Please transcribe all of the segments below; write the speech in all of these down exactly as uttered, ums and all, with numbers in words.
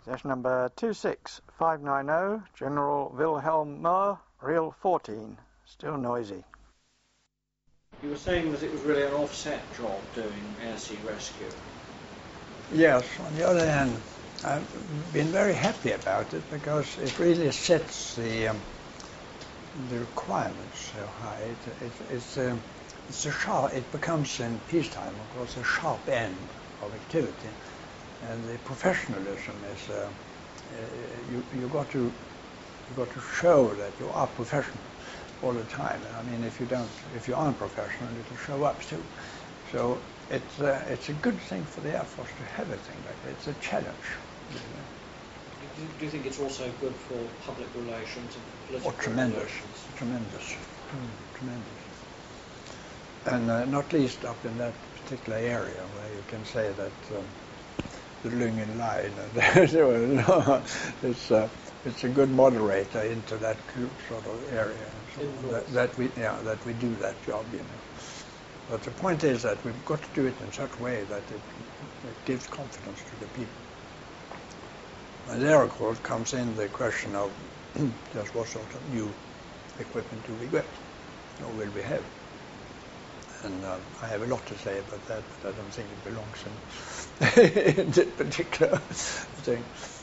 Session number two six five nine zero, General Wilhelm Mohr, reel fourteen, still noisy. You were saying that it was really an offset job doing air-sea rescue. Yes, on the other hand, I've been very happy about it because it really sets the um, the requirements so high. It, it, it's um, it's a sharp. It becomes in peacetime, of course, a sharp end of activity, and the professionalism is. Uh, uh, you you got to you got to show that you are professional all the time. I mean, if you don't, if you aren't professional, it'll show up too. So it's uh, it's a good thing for the Air Force to have a thing like that. It's a challenge. You know. do, do you think it's also good for public relations and political oh, tremendous, relations? Tremendous, mm, tremendous. And uh, not least up in that particular area where you can say that um, the Lyngen line, and it's uh, it's a good moderator into that sort of area. So that, that we yeah that we do that job, you know. But the point is that we've got to do it in such a way that it, it gives confidence to the people. And there, of course, comes in the question of just what sort of new equipment do we get, or will we have? And uh, I have a lot to say about that, but I don't think it belongs in, in this particular thing.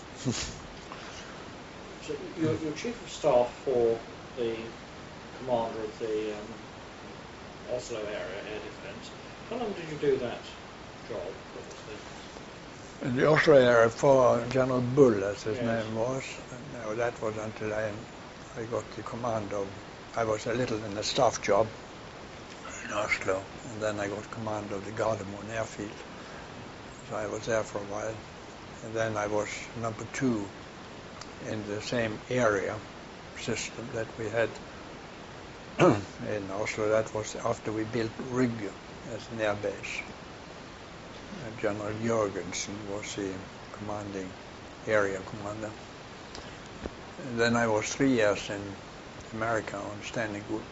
So you're, you're chief of staff for the commander of the um, Oslo area air defence. How long did you do that job? What was the... In the Oslo area for General Bull, as his yes. name was. No, that was until I, I got the command of. I was a little in a staff job in Oslo, and then I got command of the Gardermoen airfield. So I was there for a while, and then I was number two in the same area system that we had in Oslo. That was after we built Rygge as an air base. And General Jørgensen was the commanding area commander. And then I was three years in America on standing group,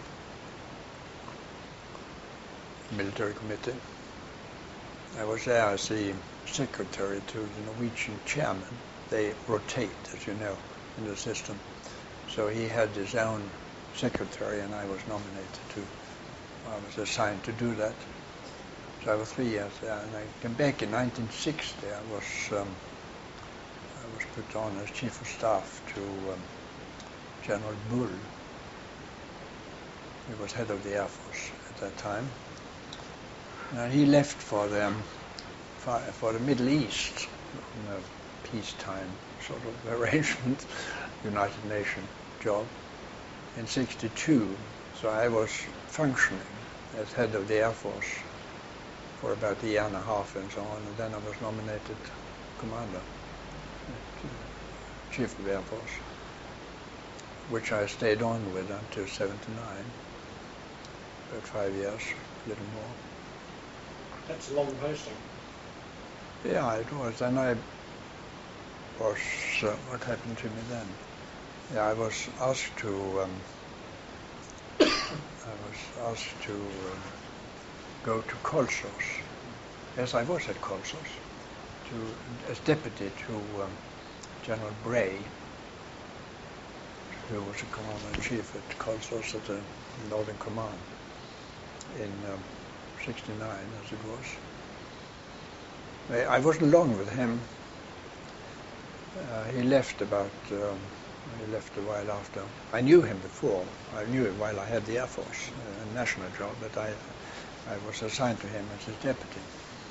military committee. I was there as the secretary to the Norwegian chairman. They rotate, as you know, in the system. So he had his own secretary, and I was nominated to, I was assigned to do that. So I was three years there, and I came back in nineteen sixty. I was um, I was put on as chief of staff to um, General Bull. He was head of the Air Force at that time. And he left for the for, for the Middle East, in a peacetime sort of arrangement, United Nations job, in sixty-two. So I was functioning as head of the Air Force for about a year and a half and so on, and then I was nominated commander, chief of the Air Force, which I stayed on with until seventy-nine, about five years, a little more. That's a long posting. Yeah, it was. And I was, uh, what happened to me then? Yeah, I was asked to, um, I was asked to um, go to Kolsås. Yes, I was at Kolsås, to, as deputy to um, General Bray, who was the commander-in-chief at Kolsås at the Northern Command in um, sixty-nine, as it was. I wasn't long with him. Uh, he left about, um, he left a while after. I knew him before. I knew him while I had the Air Force, uh, a national job, but I, I was assigned to him as his deputy.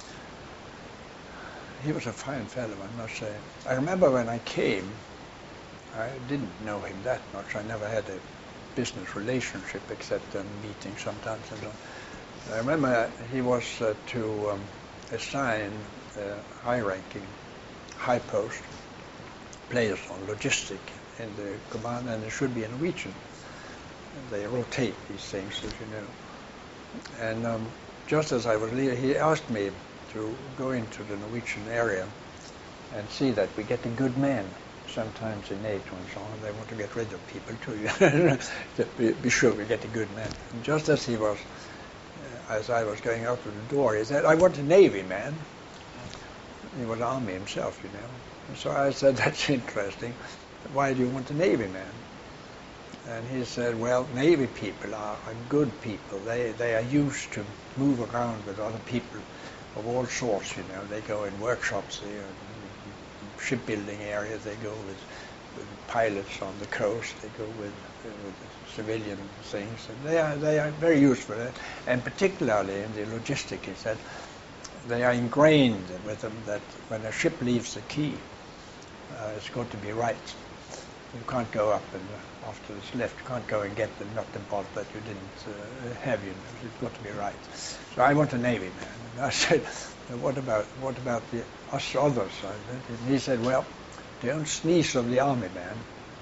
He was a fine fellow, I must say. I remember when I came, I didn't know him that much. I never had a business relationship except a meeting sometimes and so on. I remember he was uh, to um, assign uh, high-ranking, high-post players on logistic in the command, and it should be a Norwegian. They rotate these things, as you know. And um, just as I was leaving, he asked me to go into the Norwegian area and see that we get a good man. Sometimes in NATO and so on, they want to get rid of people too. be, be sure we get a good man. And just as he was, uh, as I was going out of the door, he said, "I want a Navy man." he was Army himself, you know. And so I said, that's interesting. Why do you want a Navy man? And he said, well, Navy people are, are good people. They they are used to move around with other people of all sorts, you know. They go in workshops, they, uh, shipbuilding areas, they go with, with pilots on the coast, they go with, uh, with civilian things. And they are they are very useful, and particularly in the logistics, he said, they are ingrained with them that when a ship leaves the quay, uh, it's got to be right. You can't go up and uh, after it's left, you can't go and get the nut and bolt that you didn't uh, have, you know. It's got to be right. So I want a Navy man. And I said, what about what about the us others? I said, and he said, well, don't sneeze on the Army man.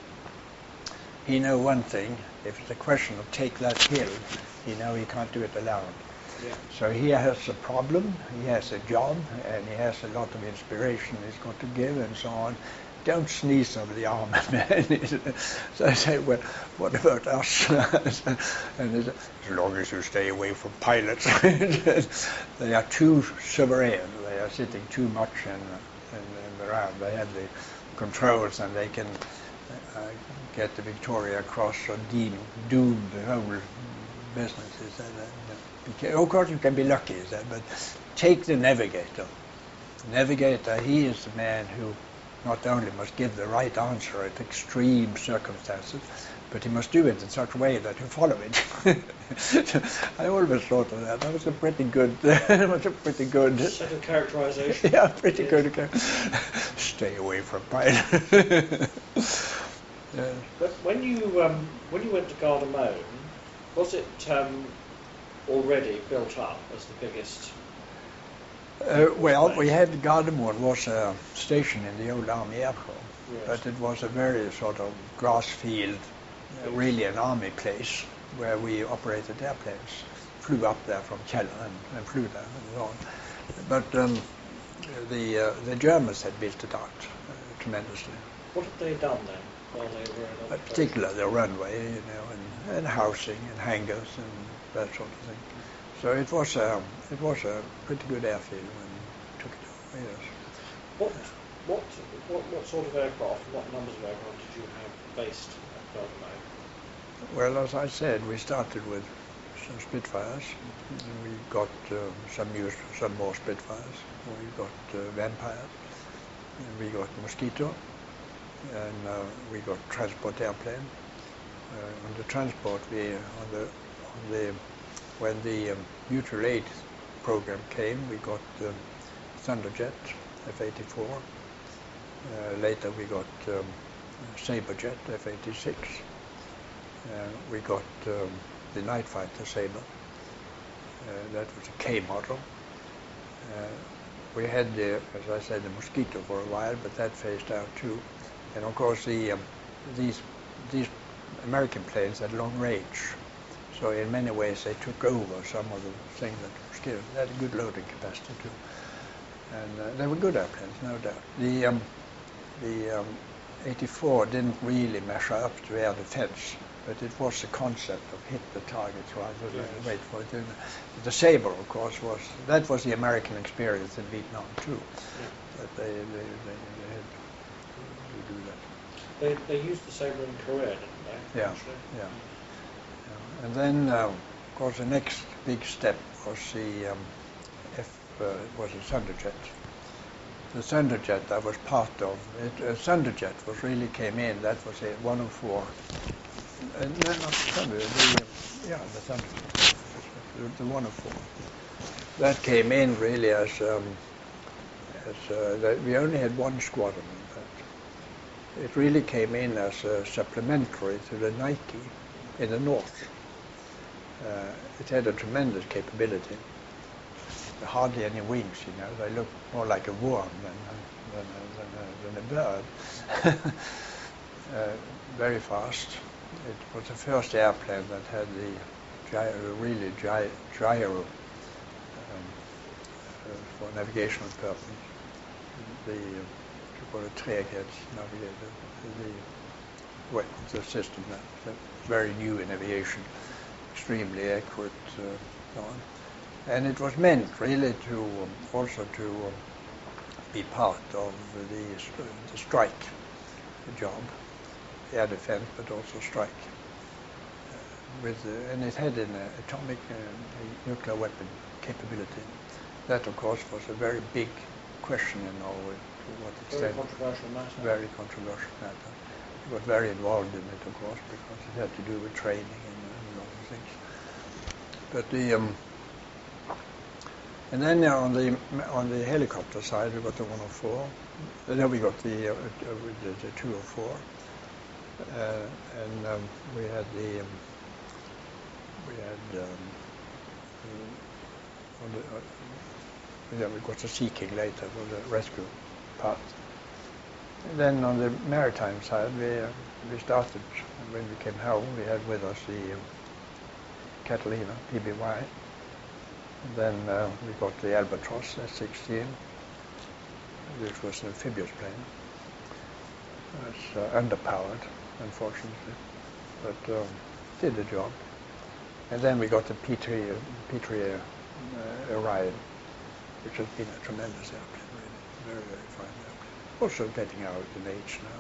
He know one thing. If it's a question of take that hill, he know he can't do it alone. Yeah. So he has a problem, he has a job, and he has a lot of inspiration he's got to give and so on. Don't sneeze over the Army man. So I said, well, what about us? And he said, as long as you stay away from pilots. They are too sovereign. They are sitting too much in, in, in around. They have the controls and they can uh, get the Victoria Cross or deem, doom the whole business. He said, uh, of course you can be lucky, he said, but take the navigator. Navigator, he is the man who not only must give the right answer at extreme circumstances, but he must do it in such a way that you follow it. I always thought of that. That was a pretty good, that was a pretty good set of characterization. Yeah, pretty yes. good. Stay away from pilots. Yeah. But when you um, when you went to Gardermoen, was it um, already built up as the biggest? Uh, well, we had Gardermoen was a station in the old Army Airport, Yes. but it was a very sort of grass field, uh, really an army place where we operated airplanes. Flew up there from Keller and, and flew there and so on. But um, the uh, the Germans had built it out uh, tremendously. What had they done then while they were in Uh, operation? particularly the runway, you know, and, and housing and hangars and that sort of thing. So it was a it was a pretty good airfield when we took it over. Yes. What, what, what, what sort of aircraft, what numbers of aircraft did you have based at Gardermoen? Well, as I said, we started with some Spitfires. And we got um, some used, some more Spitfires. We got uh, Vampires. And we got Mosquito. And uh, we got transport airplane. Uh, on the transport, we on the on the when the um, mutual aid program came, we got um, Thunderjet F eighty-four. Uh, later, we got um, Saberjet F eighty-six. Uh, we got um, the Night Fighter Sabre. Uh, that was a K model. Uh, we had, the, as I said, the Mosquito for a while, but that phased out too. And of course, the um, these these American planes had long range, so in many ways they took over some of the things that Mosquito had a good loading capacity too. And uh, they were good airplanes, no doubt. The um, the um, eighty-four didn't really measure up to air defense, but it was the concept of hit the targets rather than Yes. wait for it. And the Sabre, of course, was that was the American experience in Vietnam too. Yeah. That they they, they, they had to do that. They, they used the Sabre in Korea, didn't they? Yeah, actually? yeah. Yeah. And then, uh, of course, the next big step was the um, F uh, was the Thunderjet. The Thunderjet I was part of. It, uh, Thunderjet was really came in. That was a one oh four. Uh, no, not the Thunder. The um, yeah, the Thunderjet. The, the one oh four. That came in really as um, as uh, the, we only had one squadron. In fact, it really came in as a supplementary to the Nike in the north. Uh, it had a tremendous capability. Hardly any wings, you know. They looked more like a worm than than, than, a, than a bird. uh, very fast. It was the first airplane that had the gyro, really gy, gyro um, uh, for navigational purpose. The uh, call it träghetsnavigator. The well, the system that, that's very new in aviation, extremely accurate, uh, so on. And it was meant really to um, also to um, be part of the, the strike job, air defense, but also strike. Uh, with uh, and it had an uh, atomic uh, nuclear weapon capability. That, of course, was a very big question in Norway. To what extent? Very controversial matter. Very controversial matter. He was very involved in it, of course, because it had to do with training and, and a lot of things. But the um, and then uh, on the on the helicopter side, we got the one oh four. Then we got the uh, the, the two oh four, uh, and um, we had the um, we had um, on the, uh, yeah, we got the Sea King later for the rescue part. And then on the maritime side, we uh, we started when we came home. We had with us the um, Catalina P B Y. And then uh, we got the Albatross S sixteen, which was an amphibious plane. It's uh, underpowered, unfortunately, but um, did the job. And then we got the P three, uh, P three uh, Orion, which has been a tremendous airplane, really, very, very fine airplane. Also getting out in age now.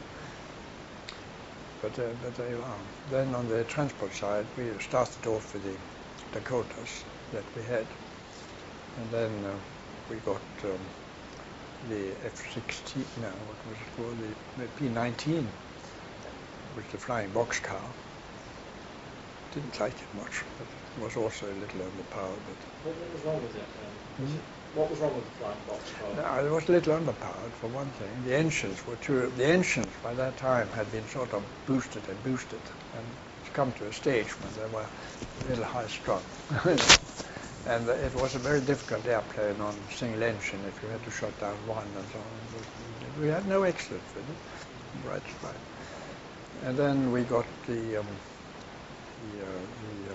But, uh, but there you are. Then on the transport side, we started off with the Dakotas that we had. And then uh, we got um, the F sixteen, no, what was it called, the, the P nineteen, which was the flying boxcar. Didn't like it much, but it was also a little underpowered. But what, what was wrong with it then? Mm-hmm. it? What was wrong with the flying boxcar? No, it was a little underpowered for one thing. The engines were too, the engines by that time had been sort of boosted and boosted, and it's come to a stage when they were a little high strung. And uh, it was a very difficult airplane on single engine if you had to shut down one and so on. We had no exit with it, right, right. And then we got the, um, the, uh, the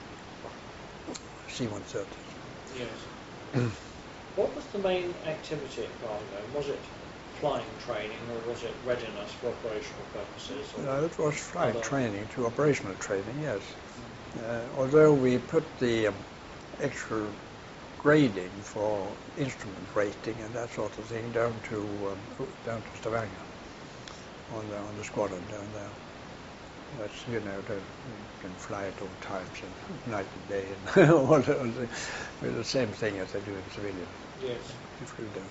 um, C one thirty. Yes. What was the main activity at Gardermoen? Was it flying training or was it readiness for operational purposes? Or No, it was flight other? training to operational training, yes. Uh, although we put the um, extra grading for instrument rating and that sort of thing down to um, down to Stavanger on the on the squadron down there. That's, you know, the, you can fly at all times and night and day and all the, all the, with the same thing as they do in civilian. Yes. We flew down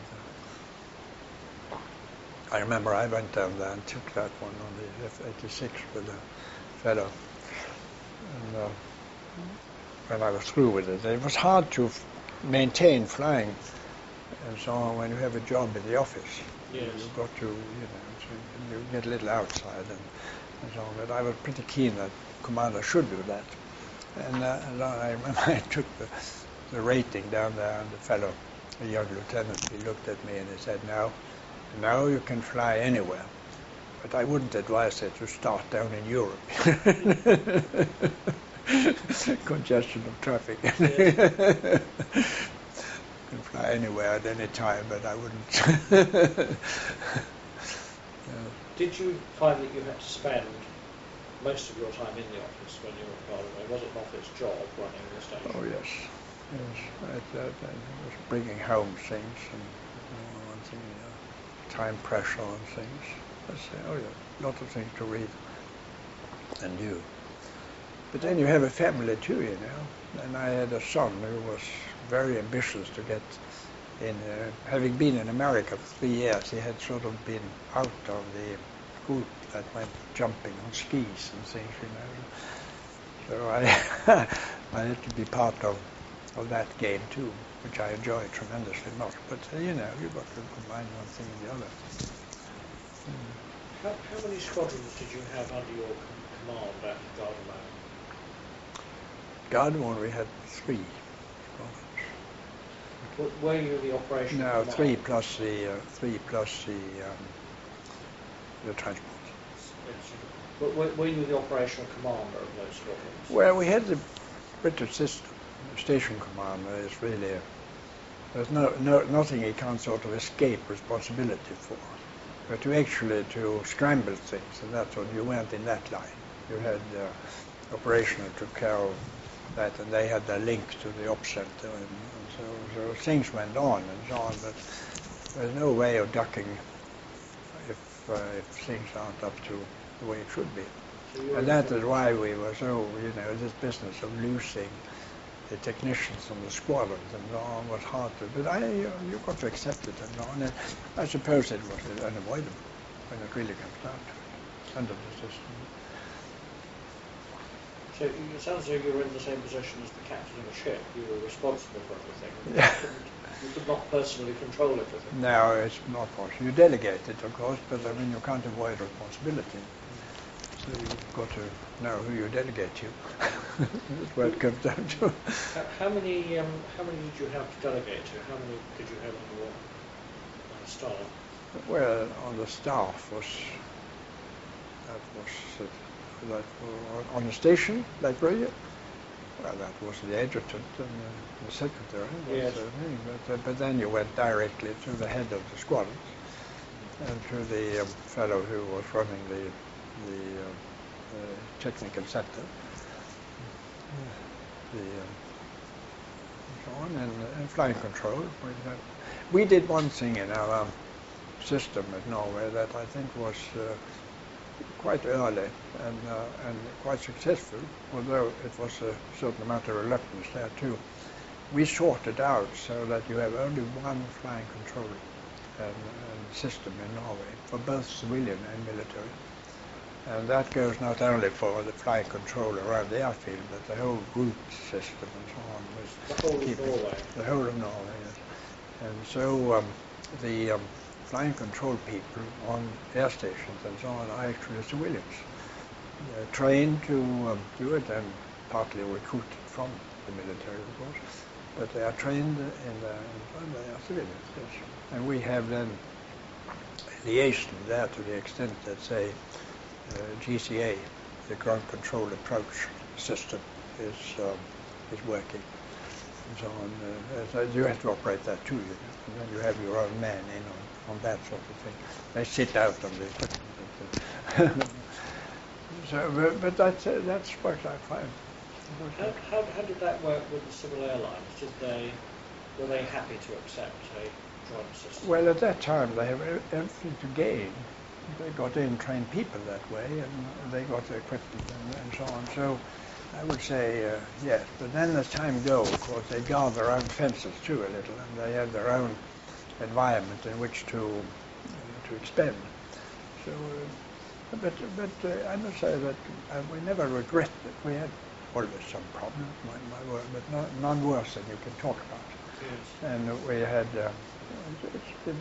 there. I remember I went down there and took that one on the F eighty-six with a fellow. And uh, when I was through with it, it was hard to f- maintain flying and so on when you have a job in the office. Yes. You've got to, you know, so you get a little outside and, and so on. But I was pretty keen that the commander should do that. And, uh, and I remember I took the, the rating down there, and the fellow, a young lieutenant, he looked at me and he said, now, now you can fly anywhere. But I wouldn't advise it to start down in Europe. Congestion of traffic. Yes. You can fly anywhere at any time, but I wouldn't. Yeah. Did you find that you had to spend most of your time in the office when you were at Gardermoen? Was it an office job running the station? Oh yes, yes. I, I, I was bringing home things and you know, one thing, you know, time pressure on things. I say, oh yeah, lots of things to read and do. But then you have a family too, you know. And I had a son who was very ambitious to get in. Uh, having been in America for three years, he had sort of been out of the group that went jumping on skis and things, you know. So I, I had to be part of, of that game too, which I enjoyed tremendously much. But uh, you know, you've got to combine one thing and the other. Mm. How, how many squadrons did you have under your com- command at Gardermoen? Gardermoen we had three. W- were you the operational No, command? three plus the uh, three plus the um, the transport. Yes. But were, were you the operational commander of those squadrons? Well, we had the British system. The station commander is really a, there's no, no nothing he can't sort of escape responsibility for. But to actually to scramble things and that's what you went in that line. You had uh, operational took care of that, and they had their link to the op center, and, and so, so things went on and so on. But there's no way of ducking if, uh, if things aren't up to the way it should be. So and that is why we were so, you know, this business of losing the technicians and the squadrons and so on was hard to, but I, you, you got to accept it and so on. And I suppose it was unavoidable when it really comes down to it, under the system. So it sounds like you were in the same position as the captain of a ship. You were responsible for everything. Yeah. You, couldn't, you could not personally control everything. No, it's not possible. You delegate it, of course, but I mean you can't avoid responsibility. So you've got to know who you delegate to. That's what it comes down to. How, how many um, how many did you have to delegate to? How many did you have on your on the staff? Well, on the staff was that was uh, that was on the station, like radio. Well, that was the adjutant and uh, the secretary. Yes. Uh, but, uh, but then you went directly to the head of the squadrons and to the um, fellow who was running the the uh, uh, technical center, the uh, and so on, and, and flying control. We did one thing in our um, system at Norway that I think was uh, quite early and uh, and quite successful, although it was a certain amount of reluctance there too. We sorted out so that you have only one flying control and, and system in Norway for both civilian and military. And that goes not only for the flight control around the airfield, but the whole route system and so on. The whole of Norway. The whole of Norway, yes. And so um, the um, flying control people on air stations and so on are actually civilians. They're trained to um, do it and partly recruited from the military, of course. But they are trained in the, in the they are civilians, yes. And we have then liaison there to the extent that, say, Uh, G C A, the ground control approach system, is um, is working, and so on. Uh, so you have to operate that too, you know, and then you have your own man in on, on that sort of thing. They sit out on the equipment. So, but, but that's uh, that's worked out fine. How, how, how did that work with the civil airlines? Did they were they happy to accept a joint system? Well, at that time they have everything to gain. They got in trained people that way, and they got the equipment and, and so on. So I would say uh, yes. But then as time goes, of course, they guard their own fences too a little, and they have their own environment in which to uh, to expend. So, uh, but but uh, I must say that uh, we never regret it. We had always some problems, my, my word, but not, none worse than you can talk about. Yes. And we had. Uh, it's been.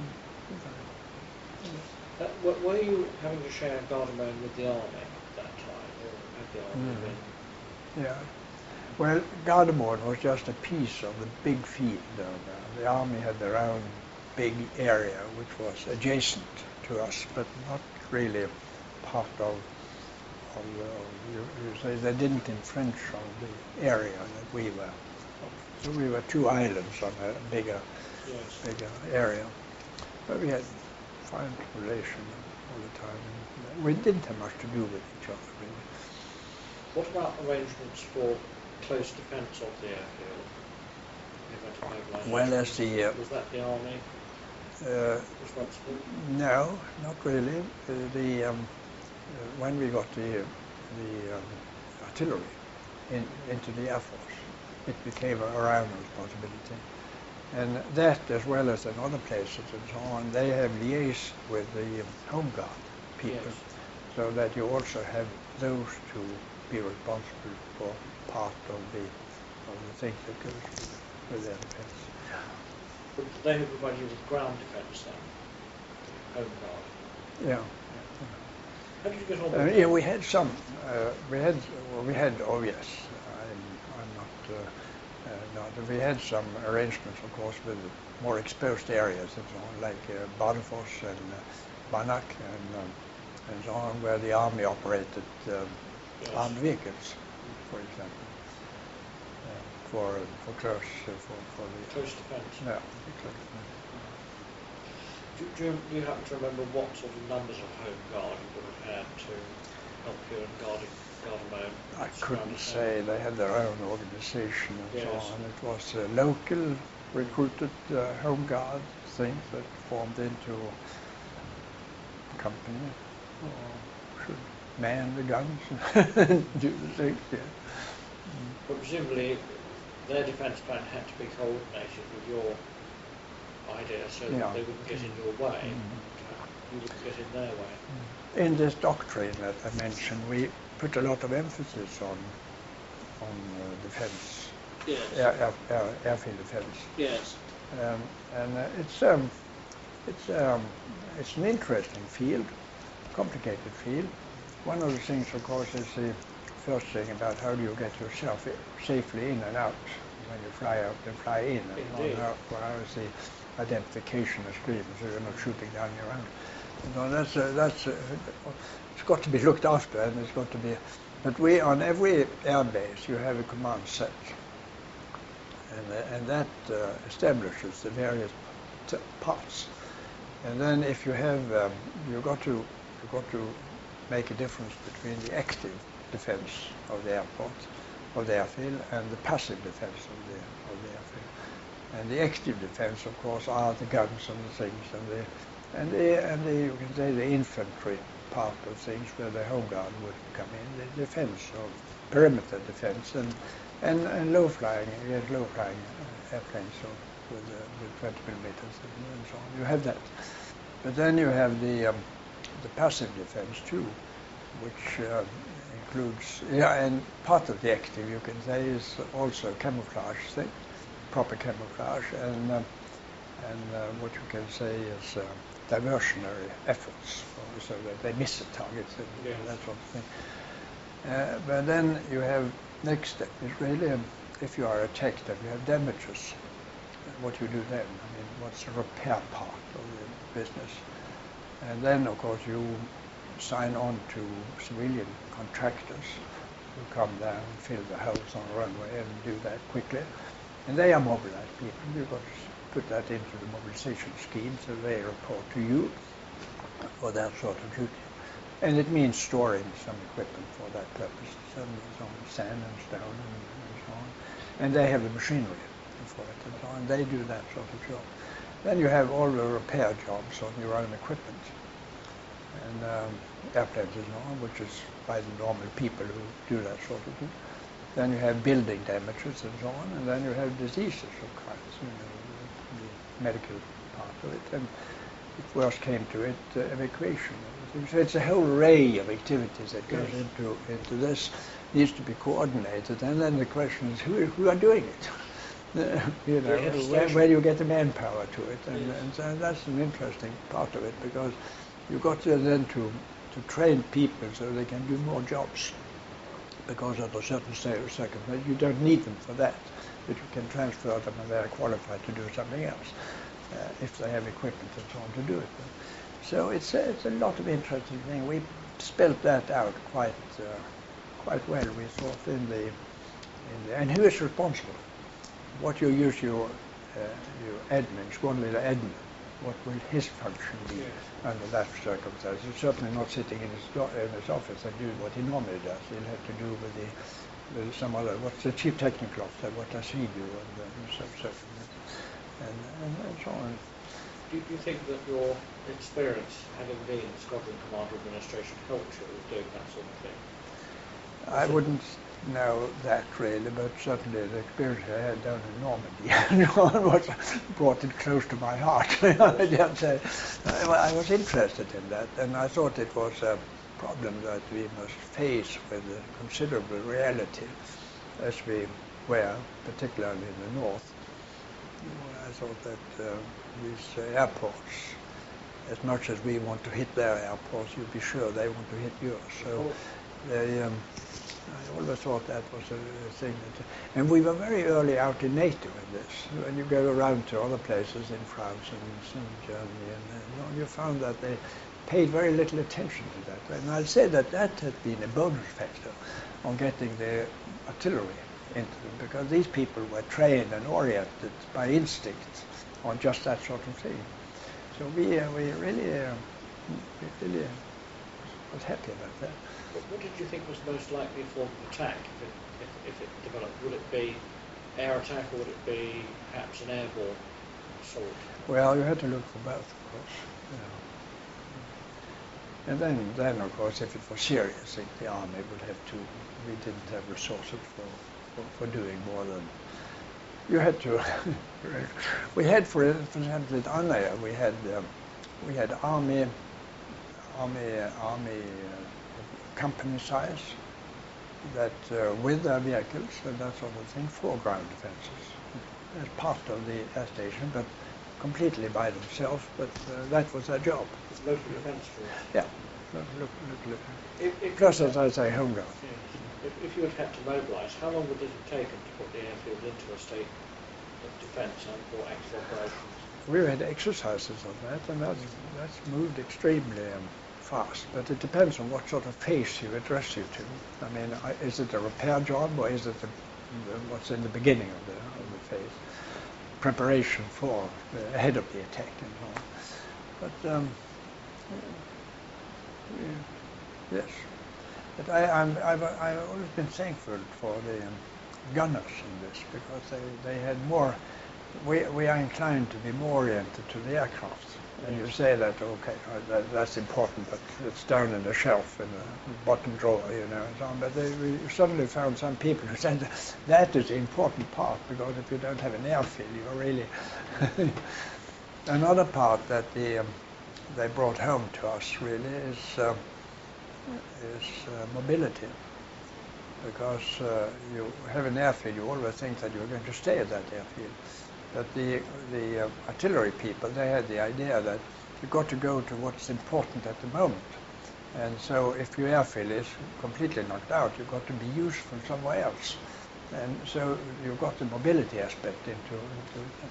Uh, Uh, w- were you having to share Gardermoen with the army at that time, or had the army Mm. been? Yeah. Well, Gardermoen was just a piece of the big field down there. The army had their own big area, which was adjacent to us, but not really part of. of the, you, you say they didn't infringe on the area that we were. So we were two islands on a bigger, Yes. bigger area, but we had fine relation all the time. We didn't have much to do with each other, really. What about arrangements for close defence of the airfield? Well, as the uh, was that the army uh, responsible? no, not really. Uh, the um, uh, when we got the the um, artillery in, into the Air Force, it became our own responsibility. And that, as well as in other places and so on, they have liaised with the Home Guard people, Yes. so that you also have those to be responsible for part of the of the thing that goes with, with their defence. But they have provided you with ground defence then, Home Guard. Yeah. How did you get on Uh, with yeah, that? we had some. Uh, we had. Well, we had. Oh yes. I'm. I'm not. Uh, Uh, no, we had some arrangements, of course, with more exposed areas and so on, like uh, Bardufoss and uh, Banak and, um, and so on, where the army operated um, Yes. armed vehicles, for example, uh, for for close uh, for for the Close defence. no, close defense. Do, do, you, do you happen to remember what sort of numbers of Home Guard you would have had to help you in guarding Gardermoen? I couldn't say. They had their own organization and Yes. so on. It was uh, local recruited uh, Home Guard, things that formed into a company, or should man the guns and do the things, yeah. But presumably their defence plan had to be coordinated with your idea so Yeah. that they wouldn't get in your way, Mm. and you wouldn't get in their way. In this doctrine that I mentioned, we put a lot of emphasis on on uh, defence, Yes. air, air, air, airfield defence, Yes. um, and uh, it's um, it's um, it's an interesting field, complicated field. One of the things, of course, is the first thing about how do you get yourself safely in and out when you fly out and fly in, and Indeed. how, how is the identification of screens so you're not shooting down your own. So that's uh, that's uh, it's got to be looked after, and it's got to be. But we on every airbase you have a command set, and uh, and that uh, establishes the various t- parts. And then if you have um, you got to you got to make a difference between the active defence of the airport, of the airfield, and the passive defence of the of the airfield. And the active defence, of course, are the guns and the things, and the and the and the you can say the infantry part of things where the home guard would come in, the defence of perimeter defence, and and, and low flying, you get low flying uh, airplanes so with uh, with twenty millimeters and, and so on. You have that, but then you have the um, the passive defence too, which uh, includes yeah, and part of the active you can say is also camouflage thing, proper camouflage, and uh, and uh, what you can say is uh, diversionary efforts, or so that they miss the targets and Yes. that sort of thing. Uh, but then you have next step is really um, if you are attacked and you have damages, what you do then? I mean, what's the repair part of the business? And then, of course, you sign on to civilian contractors who come down and fill the holes on the runway and do that quickly. And they are mobilized people. You've got to put that into the mobilization scheme so they report to you for that sort of duty. And it means storing some equipment for that purpose, some some sand and stone and, and so on. And they have the machinery for it and so on. They do that sort of job. Then you have all the repair jobs on your own equipment, and um, airplanes and so on, which is by the normal people who do that sort of thing. Then you have building damages and so on, and then you have diseases of kinds, you know, the, the medical part of it, and if worse came to it, uh, evacuation. So it's a whole array of activities that goes Yes. into into this, needs to be coordinated, and then the question is who who are doing it? you know, Yeah, where, where do you get the manpower to it? And, Yes. and so that's an interesting part of it, because you've got to then to, to train people so they can do more jobs, because at a certain stage or second, you don't need them for that, but you can transfer them and they're qualified to do something else, uh, if they have equipment and so on to do it. So it's a, it's a lot of interesting things. We spelled that out quite uh, quite well, we thought, in the, in the and who is responsible? What you use your uh, your admin, squadron admin, what will his function be Yes. under that circumstance? He's certainly not sitting in his, do- in his office and doing what he normally does. He'll have to do with the with some other. What's the chief technical officer? What does he do? And, uh, so, so, and, and, and so on. Do you think that your experience, having been Squadron Commander Administration, helped you with doing that sort of thing? I wouldn't know that really, but certainly the experience I had down in Normandy was brought it close to my heart. I dare say. I was interested in that, and I thought it was a problem that we must face with considerable reality, as we were, particularly in the north. I thought that uh, these uh, airports, as much as we want to hit their airports, you'd be sure they want to hit yours. So they, um, I always thought that was a, a thing. That, and we were very early out in NATO in this. When you go around to other places in France and in Germany, and uh, you found that they paid very little attention to that. And I'd say that that had been a bonus factor on getting the artillery into them, because these people were trained and oriented by instinct on just that sort of thing. So we uh, we really uh, we really uh, was happy about that. What, what did you think was most likely form of attack if it, if, if it developed? Would it be air attack, or would it be perhaps an airborne sort? Well, you had to look for both, of course. Yeah. And then, then of course, if it was serious, it, the army would have to. We didn't have resources for, for, for doing more than you had to. We had, for instance, at Andøya, we had um, we had army army army uh, company size that uh, with their vehicles and that sort of thing for ground defences as part of the air station, but completely by themselves. But uh, that was their job. Local defence force. Yeah. Look, look, look, look. If, if Plus, as I say, home ground. Yes. If, if you had had to mobilise, how long would it have taken to put the airfield into a state of defence and for actual operations? We had exercises on that, and that's, that's moved extremely um, fast. But it depends on what sort of phase you address you to. I mean, I, is it a repair job, or is it the, the, what's in the beginning of the, of the phase? Preparation for, uh, ahead of the attack and so on. But, um, yeah, yes. But I, I'm, I've, I've always been thankful for the um, gunners in this, because they, they had more. We, we are inclined to be more oriented to the aircraft. And you say that, okay, that, that's important, but it's down in the shelf in the bottom drawer, you know, and so on. But they, we suddenly found some people who said that is the important part, because if you don't have an airfield, you're really... Another part that the, um, they brought home to us, really, is, uh, is uh, mobility. Because uh, you have an airfield, you always think that you're going to stay at that airfield. But the, the uh, artillery people, they had the idea that you've got to go to what's important at the moment. And so if your airfield is completely knocked out, you've got to be used from somewhere else. And so you've got the mobility aspect into, into it.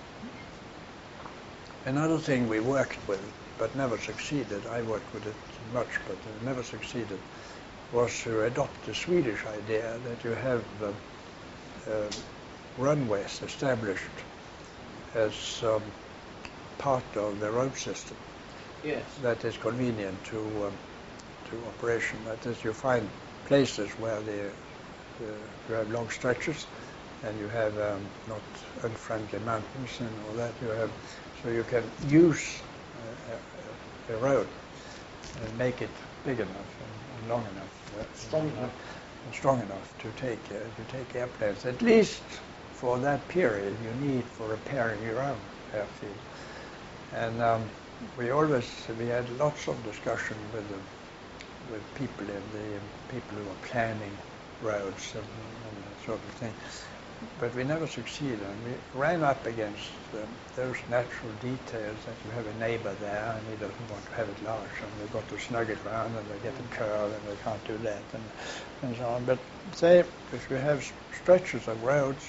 Another thing we worked with, but never succeeded, I worked with it much, but it never succeeded, was to adopt the Swedish idea that you have uh, uh, runways established as um, part of the road system. Yes. That is convenient to um, to operation. That is, you find places where the, the you have long stretches, and you have um, not unfriendly mountains and all that. You have so you can use uh, a, a road and make it big enough and, and long enough, uh, strong enough, and strong enough to take uh, to take airplanes. At least for that period you need for repairing your own airfield. And um, we always, we had lots of discussion with the, with people in the, people who were planning roads and, and that sort of thing. But we never succeeded, and we ran up against um, those natural details that you have a neighbor there and he doesn't want to have it large, and they've got to snug it round and they get a curve and they can't do that and, and so on. But say if you have stretches of roads,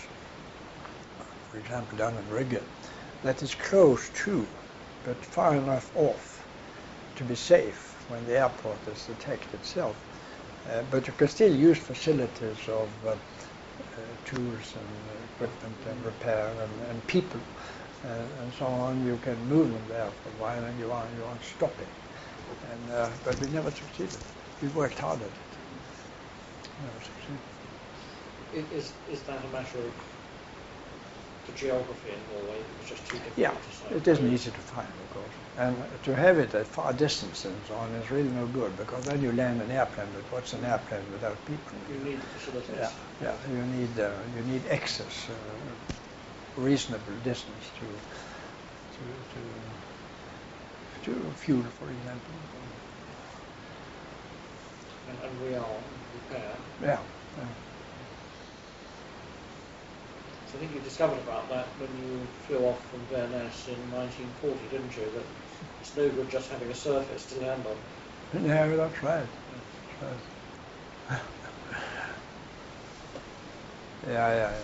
for example down in Rygge, that is close to but far enough off to be safe when the airport is attacked itself. Uh, but you can still use facilities of uh, uh, tools and equipment and repair and, and people uh, and so on. You can move them there for a while and you aren't, you aren't stopping. And, uh, but we never succeeded. We worked hard at it. Never succeeded. Is, is that a matter of the geography in Norway? It was just too difficult Yeah, to say. it isn't easy to find, of course. And to have it at far distances and so on is really no good, because then you land an airplane, but what's an airplane without people? You need the facilities. Yeah, yeah. You need uh, you need access, uh, reasonable distance to to to to fuel, for example. And, and we are repair. Yeah. yeah. So I think you discovered about that when you flew off from Værnes in nineteen forty, didn't you? That it's no good just having a surface to land on. Yeah, that's right. That's right. yeah, yeah, yeah,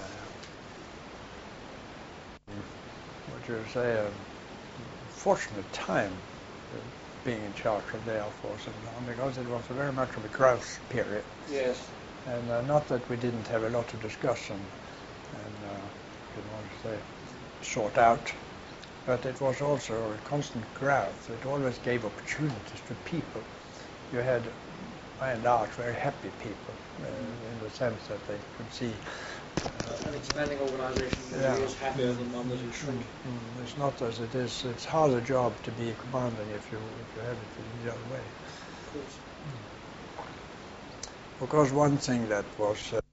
yeah. What you say, a fortunate time uh, being in charge of the Air Force and so on, because it was a very much of a growth period. Yes. And uh, not that we didn't have a lot to discuss and, and uh, didn't want to say sort out, but it was also a constant growth. It always gave opportunities to people. You had, by and large, very happy people uh, in the sense that they could see Uh, an expanding organisation Yeah. is happier than one that is shrinking. Mm, it's not as it is. It's harder job to be commanding if you if you have it in the other way. Of course. Of course, one thing that was. Uh,